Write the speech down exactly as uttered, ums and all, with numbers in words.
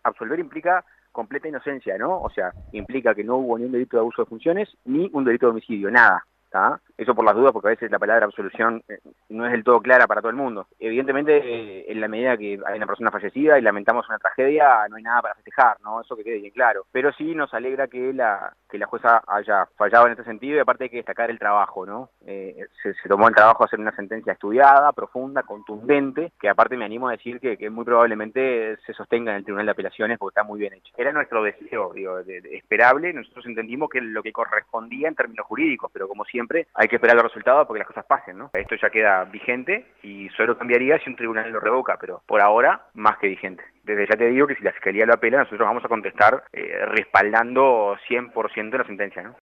absolver implica completa inocencia, ¿no? O sea, implica que no hubo ni un delito de abuso de funciones ni un delito de homicidio, nada. ¿Tá? Eso por las dudas, porque a veces la palabra absolución eh, no es del todo clara para todo el mundo. Evidentemente, eh, en la medida que hay una persona fallecida y lamentamos una tragedia, no hay nada para festejar, ¿no? Eso que quede bien claro. Pero sí nos alegra que la que la jueza haya fallado en este sentido, y aparte hay que destacar el trabajo, ¿no? Eh, se, se tomó el trabajo de hacer una sentencia estudiada, profunda, contundente, que aparte me animo a decir que, que muy probablemente se sostenga en el Tribunal de Apelaciones porque está muy bien hecho. Era nuestro deseo, digo, de, de, esperable, nosotros entendimos que lo que correspondía en términos jurídicos, pero como siempre, hay que esperar los resultados porque las cosas pasen, ¿no? Esto ya queda vigente y solo cambiaría si un tribunal lo revoca, pero por ahora, más que vigente. Desde ya te digo que si la Fiscalía lo apela, nosotros vamos a contestar eh, respaldando cien por ciento la sentencia, ¿no?